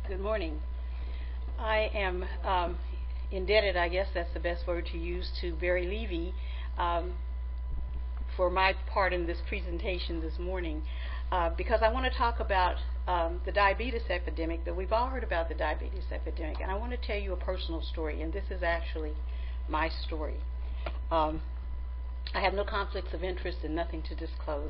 Good morning. I am indebted, I guess that's the best word to use, to Barry Levy for my part in this presentation this morning because I want to talk about the diabetes epidemic. But we've all heard about the diabetes epidemic, and I want to tell you a personal story, and this is actually my story. I have no conflicts of interest and nothing to disclose.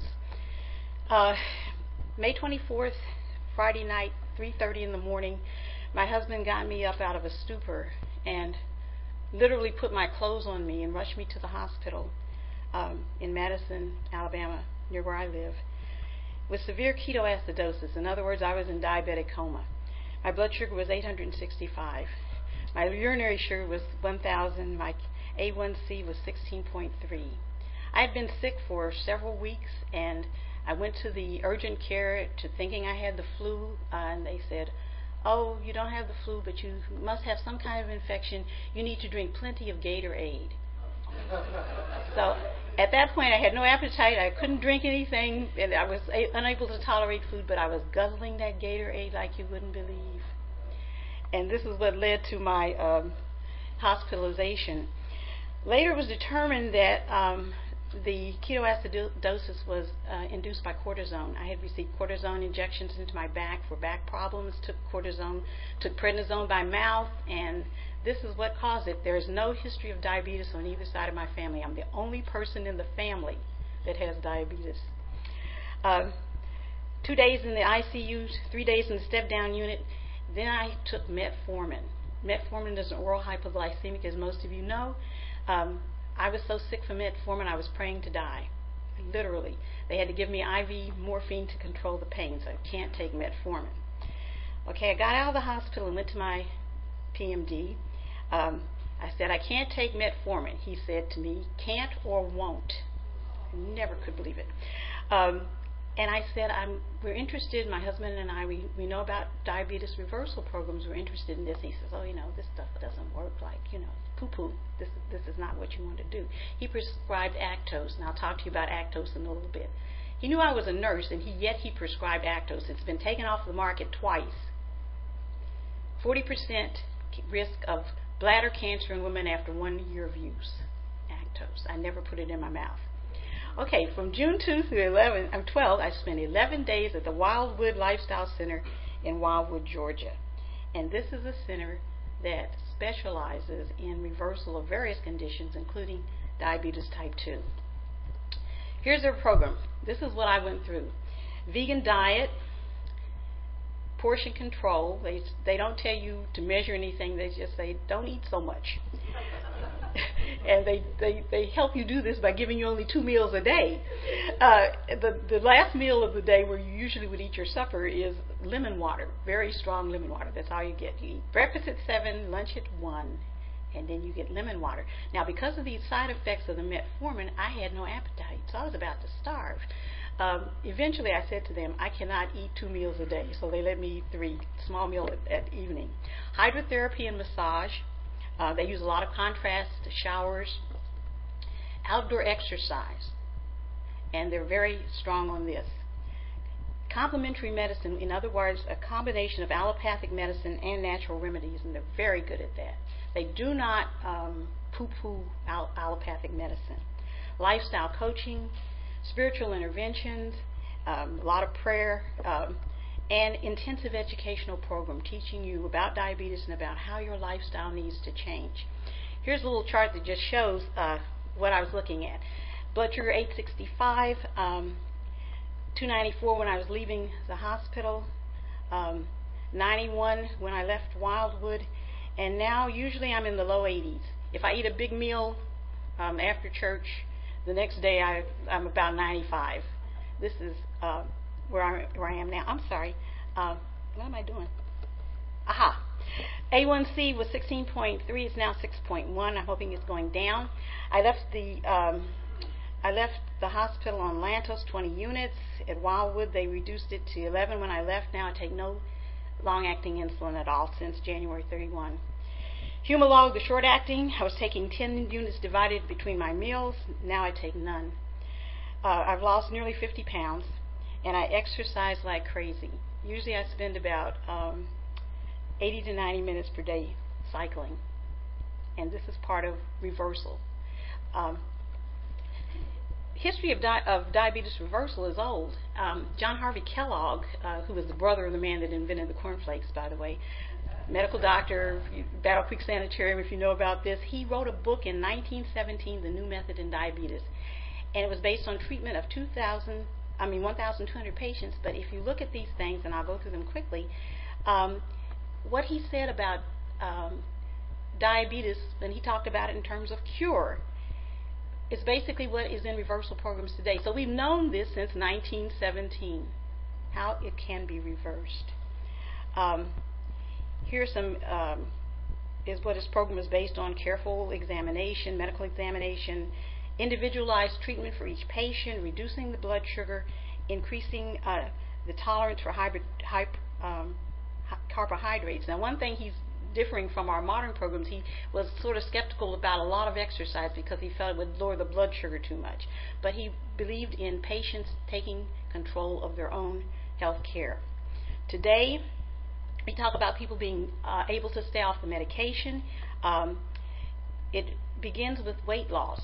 May 24th, Friday night, 3:30 in the morning, my husband got me up out of a stupor and literally put my clothes on me and rushed me to the hospital in Madison, Alabama, near where I live, with severe ketoacidosis. In other words, I was in diabetic coma. My blood sugar was 865. My urinary sugar was 1,000. My A1C was 16.3. I had been sick for several weeks, and I went to the urgent care thinking I had the flu, and they said, "Oh, you don't have the flu, but you must have some kind of infection. You need to drink plenty of Gatorade." So at that point, I had no appetite. I couldn't drink anything, and I was unable to tolerate food, but I was guzzling that Gatorade like you wouldn't believe. And this is what led to my hospitalization. Later, it was determined that the ketoacidosis was induced by cortisone. I had received cortisone injections into my back for back problems, took prednisone by mouth, and this is what caused it. There is no history of diabetes on either side of my family. I'm the only person in the family that has diabetes. 2 days in the ICU, 3 days in the step-down unit. Then I took metformin. Metformin is an oral hypoglycemic, as most of you know. I was so sick from metformin, I was praying to die. Literally. They had to give me IV morphine to control the pain, so I can't take metformin. Okay, I got out of the hospital and went to my PMD. I said, "I can't take metformin." He said to me, "Can't or won't." I never could believe it. And I said, we're interested, my husband and I, we know about diabetes reversal programs. We're interested in this. He says, "Oh, this stuff doesn't work, poo-poo. This is not what you want to do." He prescribed Actos, and I'll talk to you about Actos in a little bit. He knew I was a nurse, and yet he prescribed Actos. It's been taken off the market twice. 40% risk of bladder cancer in women after 1 year of use. Actos. I never put it in my mouth. Okay, from June 2 through 12, I spent 11 days at the Wildwood Lifestyle Center in Wildwood, Georgia. And this is a center that specializes in reversal of various conditions, including diabetes type 2. Here's their program. This is what I went through. Vegan diet, portion control. They don't tell you to measure anything. They just say, "Don't eat so much." And they help you do this by giving you only 2 meals a day. The last meal of the day, where you usually would eat your supper, is lemon water, very strong lemon water. That's all you get. You eat breakfast at 7, lunch at 1, and then you get lemon water. Now, because of these side effects of the metformin, I had no appetite, so I was about to starve. Eventually, I said to them, "I cannot eat 2 meals a day," so they let me eat 3, small meal at evening. Hydrotherapy and massage. They use a lot of contrast showers, outdoor exercise, and they're very strong on this. Complementary medicine, in other words, a combination of allopathic medicine and natural remedies, and they're very good at that. They do not poo-poo allopathic medicine. Lifestyle coaching, spiritual interventions, a lot of prayer, and intensive educational program teaching you about diabetes and about how your lifestyle needs to change. Here's a little chart that just shows what I was looking at. Blood sugar 865, 294 when I was leaving the hospital, 91 when I left Wildwood, and now usually I'm in the low 80s. If I eat a big meal after church, the next day I'm about 95. This is where I am now. I'm sorry. What am I doing? Aha. A1C was 16.3. It's now 6.1. I'm hoping it's going down. I left the hospital on Lantos, 20 units. At Wildwood, they reduced it to 11 when I left. Now I take no long-acting insulin at all since January 31. Humalog, the short-acting, I was taking 10 units divided between my meals. Now I take none. I've lost nearly 50 pounds, and I exercise like crazy. Usually I spend about 80 to 90 minutes per day cycling. And this is part of reversal. History of diabetes reversal is old. John Harvey Kellogg, who was the brother of the man that invented the cornflakes, by the way, medical doctor, Battle Creek Sanitarium, if you know about this, he wrote a book in 1917, The New Method in Diabetes. And it was based on treatment of 1,200 patients. But if you look at these things, and I'll go through them quickly, what he said about diabetes, and he talked about it in terms of cure, is basically what is in reversal programs today. So we've known this since 1917, how it can be reversed. Here's some is what his program is based on: careful examination, medical examination, individualized treatment for each patient, reducing the blood sugar, increasing the tolerance for high carbohydrates. Now, one thing he's differing from our modern programs, he was sort of skeptical about a lot of exercise because he felt it would lower the blood sugar too much. But he believed in patients taking control of their own health care. Today, we talk about people being able to stay off the medication. It begins with weight loss.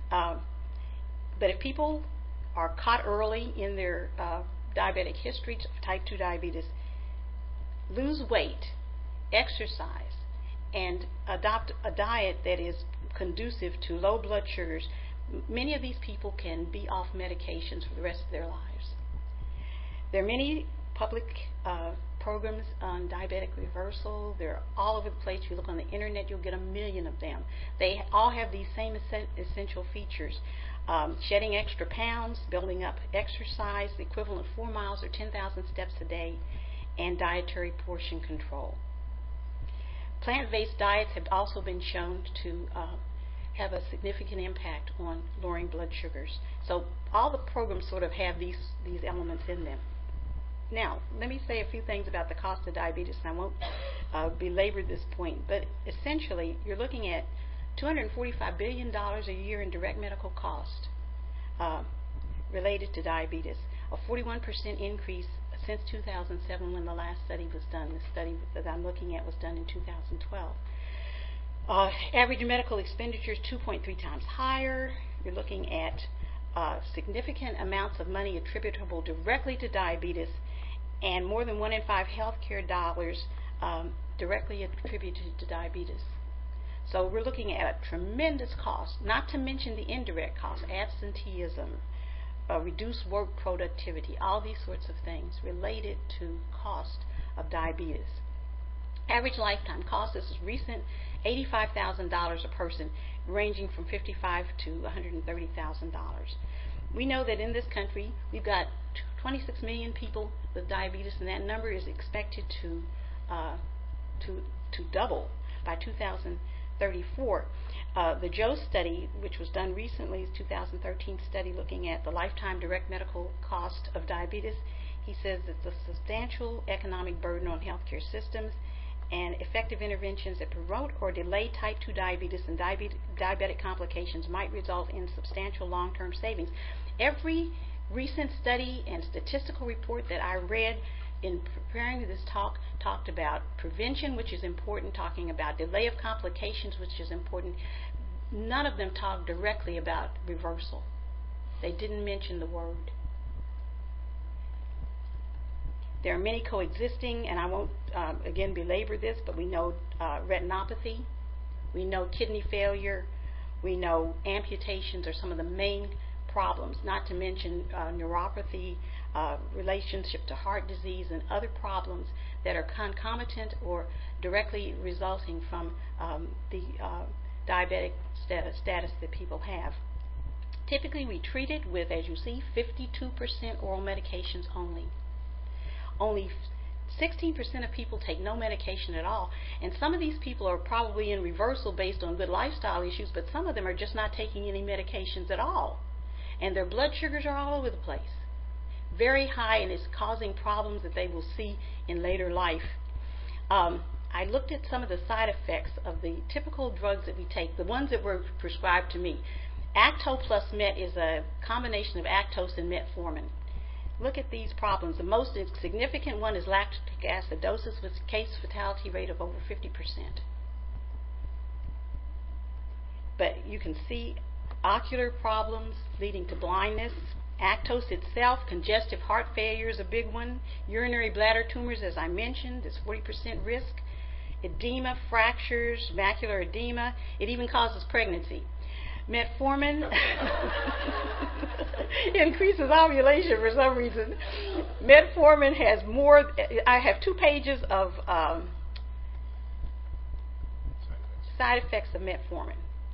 But if people are caught early in their diabetic history of type 2 diabetes, lose weight, exercise, and adopt a diet that is conducive to low blood sugars, many of these people can be off medications for the rest of their lives. There are many public programs on diabetic reversal. They're all over the place. If you look on the internet, you'll get a million of them. They all have these same essential features: shedding extra pounds, building up exercise, the equivalent of 4 miles or 10,000 steps a day, and dietary portion control. Plant-based diets have also been shown to have a significant impact on lowering blood sugars. So all the programs sort of have these elements in them. Now, let me say a few things about the cost of diabetes, and I won't belabor this point, but essentially you're looking at $245 billion a year in direct medical cost related to diabetes, a 41% increase since 2007 when the last study was done. The study that I'm looking at was done in 2012. Average medical expenditure is 2.3 times higher. You're looking at significant amounts of money attributable directly to diabetes, and more than 1 in 5 healthcare dollars directly attributed to diabetes. So we're looking at a tremendous cost, not to mention the indirect costs: absenteeism, reduced work productivity, all these sorts of things related to cost of diabetes. Average lifetime cost, this is recent, $85,000 a person, ranging from $55,000 to $130,000. We know that in this country we've got 26 million people with diabetes, and that number is expected to double by 2034. The Joe study, which was done recently, is a 2013 study looking at the lifetime direct medical cost of diabetes. He says it's a substantial economic burden on healthcare systems, and effective interventions that promote or delay type 2 diabetes and diabetic complications might result in substantial long-term savings. Every recent study and statistical report that I read in preparing this talk talked about prevention, which is important, talking about delay of complications, which is important. None of them talked directly about reversal. They didn't mention the word. There are many coexisting, and I won't again belabor this, but we know retinopathy, we know kidney failure, we know amputations are some of the main problems, not to mention neuropathy, relationship to heart disease, and other problems that are concomitant or directly resulting from the diabetic status that people have. Typically we treat it with, as you see, 52% oral medications only. Only 16% of people take no medication at all, and some of these people are probably in reversal based on good lifestyle issues, but some of them are just not taking any medications at all, and their blood sugars are all over the place, very high, and it's causing problems that they will see in later life. I looked at some of the side effects of the typical drugs that we take, the ones that were prescribed to me. Acto plus Met is a combination of Actos and metformin. Look at these problems. The most significant one is lactic acidosis with case fatality rate of over 50%. But you can see ocular problems leading to blindness. Actose itself, congestive heart failure is a big one. Urinary bladder tumors, as I mentioned, is 40% risk. Edema, fractures, macular edema. It even causes pregnancy. Metformin increases ovulation for some reason. Metformin has more. I have 2 pages of side effects of metformin.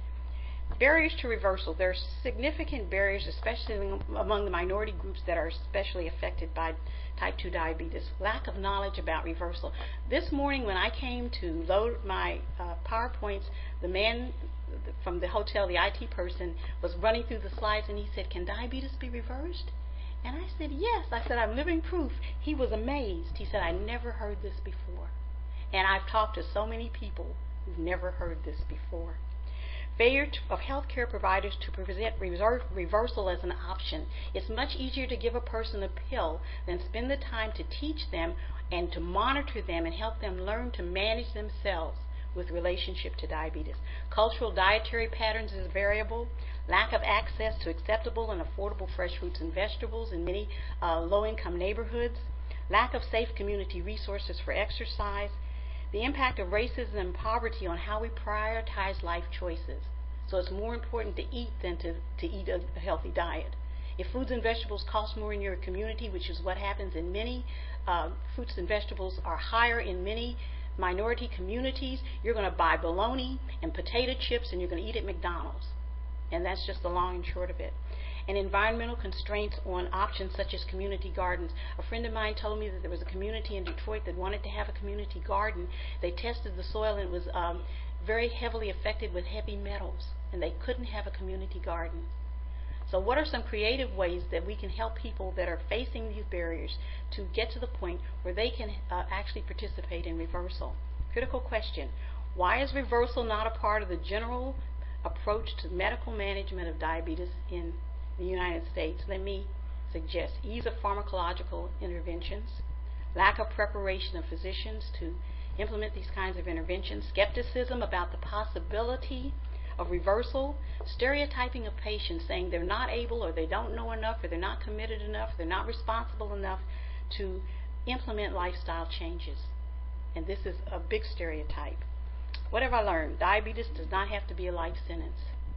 Barriers to reversal. There are significant barriers, especially among the minority groups that are especially affected by type 2 diabetes. Lack of knowledge about reversal. This morning when I came to load my PowerPoints, the man from the hotel, the IT person, was running through the slides and he said, "Can diabetes be reversed?" And I said, "Yes." I said, "I'm living proof." He was amazed. He said, "I never heard this before." And I've talked to so many people who've never heard this before. Failure of healthcare providers to present reversal as an option. It's much easier to give a person a pill than spend the time to teach them and to monitor them and help them learn to manage themselves with relationship to diabetes. Cultural dietary patterns is variable. Lack of access to acceptable and affordable fresh fruits and vegetables in many low-income neighborhoods. Lack of safe community resources for exercise. The impact of racism and poverty on how we prioritize life choices. So it's more important to eat than to eat a healthy diet. If foods and vegetables cost more in your community, which is what happens in many, fruits and vegetables are higher in many minority communities, you're going to buy bologna and potato chips and you're going to eat at McDonald's. And that's just the long and short of it. And environmental constraints on options such as community gardens. A friend of mine told me that there was a community in Detroit that wanted to have a community garden. They tested the soil and it was very heavily affected with heavy metals, and they couldn't have a community garden. So what are some creative ways that we can help people that are facing these barriers to get to the point where they can actually participate in reversal? Critical question. Why is reversal not a part of the general approach to medical management of diabetes in the United States? Let me suggest ease of pharmacological interventions, lack of preparation of physicians to implement these kinds of interventions, skepticism about the possibility of reversal, stereotyping of patients, saying they're not able or they don't know enough or they're not committed enough, they're not responsible enough to implement lifestyle changes. And this is a big stereotype. What have I learned? Diabetes does not have to be a life sentence,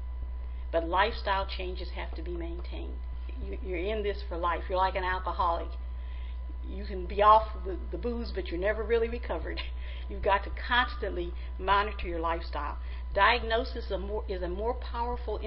but lifestyle changes have to be maintained. You're in this for life. You're like an alcoholic. You can be off the booze, but you're never really recovered. You've got to constantly monitor your lifestyle. Diagnosis is a more powerful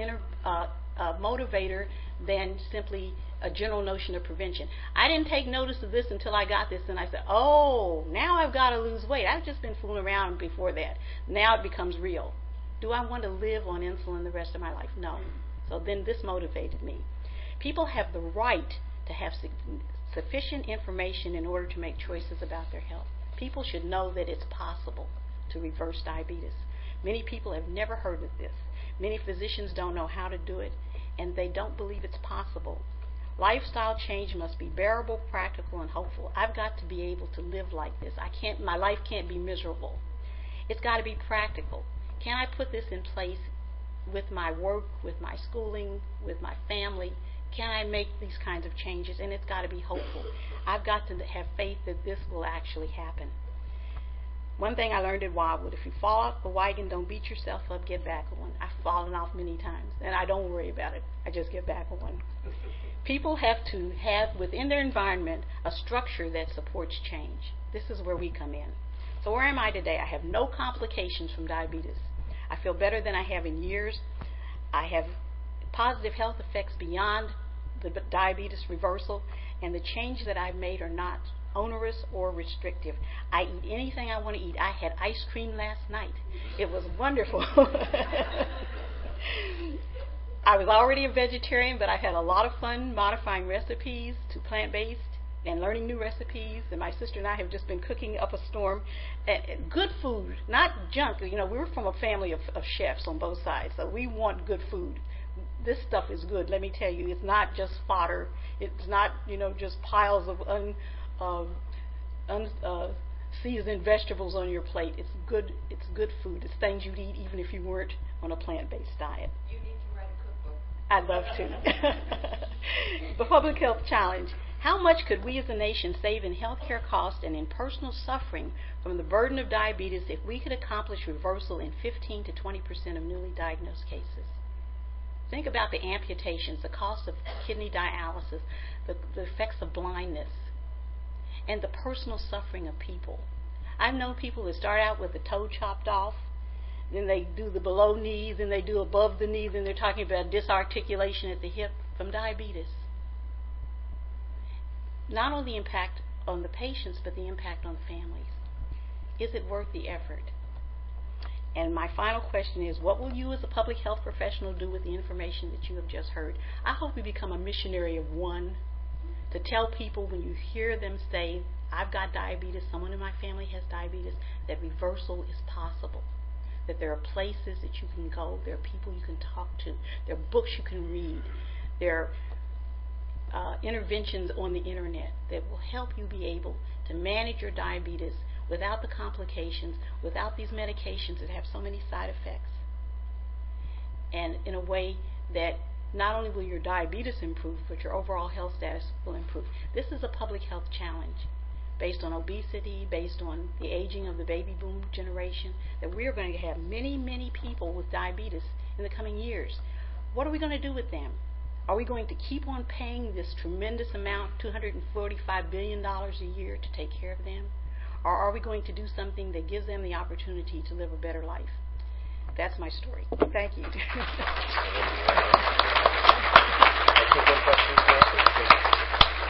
motivator than simply a general notion of prevention. I didn't take notice of this until I got this, and I said, oh, now I've got to lose weight. I've just been fooling around before that. Now it becomes real. Do I want to live on insulin the rest of my life? No. So then this motivated me. People have the right to have sufficient information in order to make choices about their health. People should know that it's possible to reverse diabetes. Many people have never heard of this. Many physicians don't know how to do it, and they don't believe it's possible. Lifestyle change must be bearable, practical, and hopeful. I've got to be able to live like this. My life can't be miserable. It's got to be practical. Can I put this in place with my work, with my schooling, with my family? Can I make these kinds of changes? And it's got to be hopeful. I've got to have faith that this will actually happen. One thing I learned at Wildwood, if you fall off the wagon, don't beat yourself up, get back on. I've fallen off many times, and I don't worry about it. I just get back on. People have to have within their environment a structure that supports change. This is where we come in. So where am I today? I have no complications from diabetes. I feel better than I have in years. I have positive health effects beyond the diabetes reversal, and the change that I've made are not onerous or restrictive. I eat anything I want to eat. I had ice cream last night. It was wonderful. I was already a vegetarian, but I had a lot of fun modifying recipes to plant-based and learning new recipes. And my sister and I have just been cooking up a storm. Good food, not junk. You know, we're from a family of chefs on both sides, so we want good food. this stuff is good. Let me tell you, it's not just fodder. It's not, just piles of seasoned vegetables on your plate. It's good. It's good food. It's things you'd eat even if you weren't on a plant-based diet. You need to write a cookbook. I'd love to. The public health challenge. How much could we as a nation save in healthcare costs and in personal suffering from the burden of diabetes if we could accomplish reversal in 15 to 20% of newly diagnosed cases? Think about the amputations, the cost of kidney dialysis, the effects of blindness, and the personal suffering of people. I've known people that start out with the toe chopped off, then they do the below knee, then they do above the knee, then they're talking about disarticulation at the hip from diabetes. Not only the impact on the patients, but the impact on the families. Is it worth the effort? And my final question is, what will you as a public health professional do with the information that you have just heard? I hope you become a missionary of one, to tell people when you hear them say, I've got diabetes, someone in my family has diabetes, that reversal is possible. That there are places that you can go, there are people you can talk to, there are books you can read, there are interventions on the internet that will help you be able to manage your diabetes without the complications, without these medications that have so many side effects, and in a way that not only will your diabetes improve, but your overall health status will improve. This is a public health challenge based on obesity, based on the aging of the baby boom generation, that we are going to have many, many people with diabetes in the coming years. What are we going to do with them? Are we going to keep on paying this tremendous amount, $245 billion a year, to take care of them? Or are we going to do something that gives them the opportunity to live a better life? That's my story. Thank you. One question,